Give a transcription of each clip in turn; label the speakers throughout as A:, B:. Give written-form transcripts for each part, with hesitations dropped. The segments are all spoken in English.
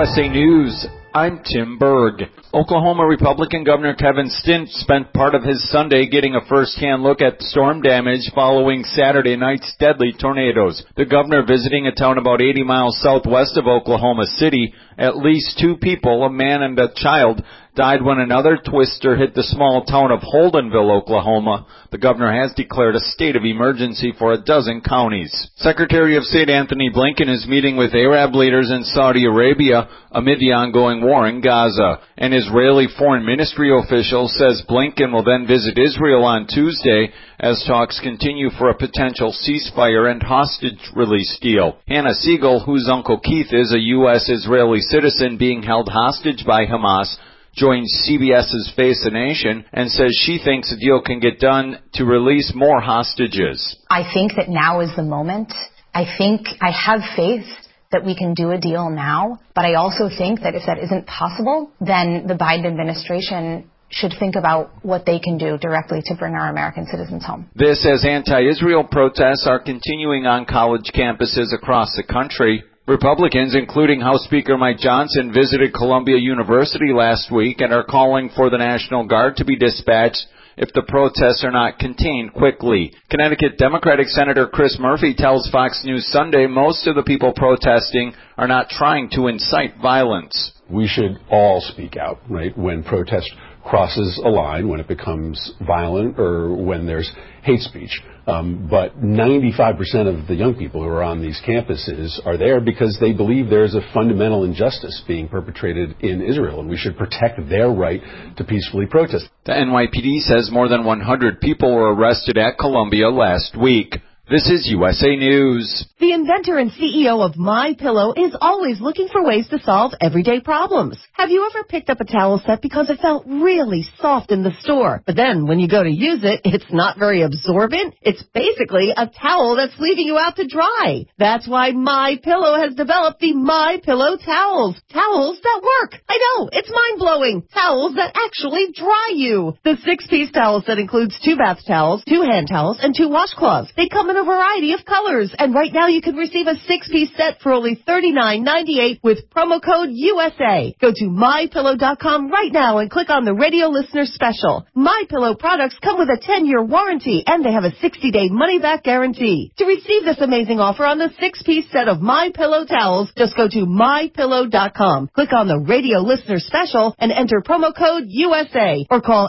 A: USA News, I'm Tim Berg. Oklahoma Republican Governor Kevin Stitt spent part of his Sunday getting a first-hand look at storm damage following Saturday night's deadly tornadoes. The governor visiting a town about 80 miles southwest of Oklahoma City. At least 2 people, a man and a child, died when another twister hit the small town of Holdenville, Oklahoma. The governor has declared a state of emergency for a dozen counties. Secretary of State Anthony Blinken is meeting with Arab leaders in Saudi Arabia amid the ongoing war in Gaza. An Israeli foreign ministry official says Blinken will then visit Israel on Tuesday as talks continue for a potential ceasefire and hostage release deal. Hannah Siegel, whose Uncle Keith is a U.S.-Israeli citizen being held hostage by Hamas, joins CBS's Face the Nation and says she thinks a deal can get done to release more hostages.
B: I think that now is the moment. I have faith that we can do a deal now, but I also think that if that isn't possible, then the Biden administration should think about what they can do directly to bring our American citizens home.
A: This as anti-Israel protests are continuing on college campuses across the country. Republicans, including House Speaker Mike Johnson, visited Columbia University last week and are calling for the National Guard to be dispatched if the protests are not contained quickly. Connecticut Democratic Senator Chris Murphy tells Fox News Sunday most of the people protesting are not trying to incite violence.
C: We should all speak out, right, when protest crosses a line, when it becomes violent or when there's hate speech. But 95% of the young people who are on these campuses are there because they believe there's a fundamental injustice being perpetrated in Israel, and we should protect their right to peacefully protest.
A: The NYPD says more than 100 people were arrested at Columbia last week. This is USA News.
D: The inventor and CEO of MyPillow is always looking for ways to solve everyday problems. Have you ever picked up a towel set because it felt really soft in the store, but then when you go to use it, it's not very absorbent? It's basically a towel that's leaving you out to dry. That's why MyPillow has developed the MyPillow towels. Towels that work. I know, it's mind-blowing. Towels that actually dry you. The 6-piece towel set includes 2 bath towels, 2 hand towels, and 2 washcloths. They come in a variety of colors, and right now you can receive a 6-piece set for only $39.98 with promo code USA. Go to MyPillow.com right now and click on the radio listener special. MyPillow products come with a 10-year warranty, and they have a 60-day money-back guarantee. To receive this amazing offer on the 6-piece set of MyPillow towels, just go to MyPillow.com, click on the radio listener special, and enter promo code USA, or call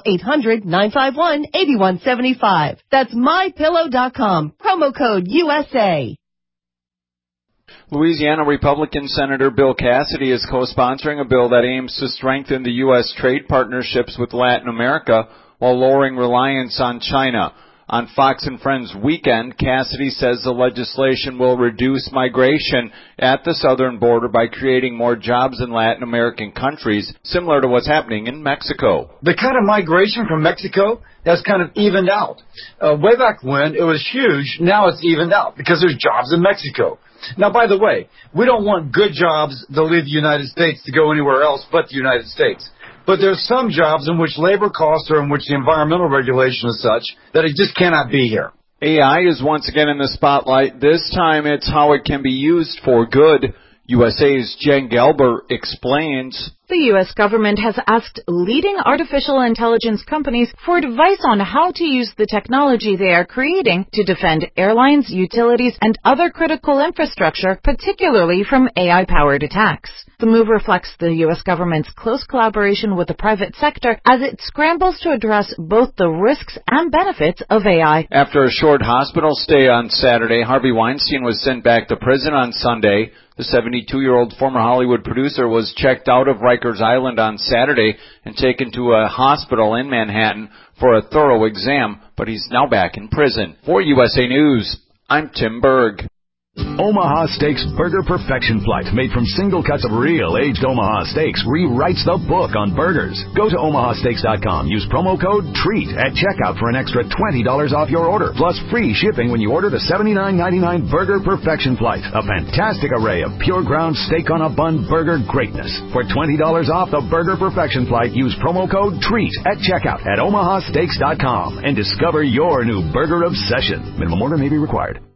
D: 800-951-8175. That's MyPillow.com. Promo code USA.
A: Louisiana Republican Senator Bill Cassidy is co-sponsoring a bill that aims to strengthen the U.S. trade partnerships with Latin America while lowering reliance on China. On Fox and Friends Weekend, Cassidy says the legislation will reduce migration at the southern border by creating more jobs in Latin American countries, similar to what's happening in Mexico.
E: The kind of migration from Mexico has kind of evened out. Way back when, it was huge. Now it's evened out because there's jobs in Mexico. Now, by the way, we don't want good jobs that leave the United States to go anywhere else but the United States. But there's some jobs in which labor costs or in which the environmental regulation is such that it just cannot be here.
A: AI is once again in the spotlight. This time it's how it can be used for good. USA's Jen Gelber explains.
F: The U.S. government has asked leading artificial intelligence companies for advice on how to use the technology they are creating to defend airlines, utilities, and other critical infrastructure, particularly from AI-powered attacks. The move reflects the U.S. government's close collaboration with the private sector as it scrambles to address both the risks and benefits of AI.
A: After a short hospital stay on Saturday, Harvey Weinstein was sent back to prison on Sunday. The 72-year-old former Hollywood producer was checked out of Rikers Island on Saturday and taken to a hospital in Manhattan for a thorough exam, but he's now back in prison. For USA News, I'm Tim Berg.
G: Omaha Steaks Burger Perfection Flight, made from single cuts of real aged Omaha steaks, rewrites the book on burgers. Go to omahasteaks.com. Use promo code TREAT at checkout for an extra $20 off your order, plus free shipping when you order the $79.99 Burger Perfection Flight, a fantastic array of pure ground steak on a bun burger greatness. For $20 off the Burger Perfection Flight, use promo code TREAT at checkout at omahasteaks.com and discover your new burger obsession. Minimum order may be required.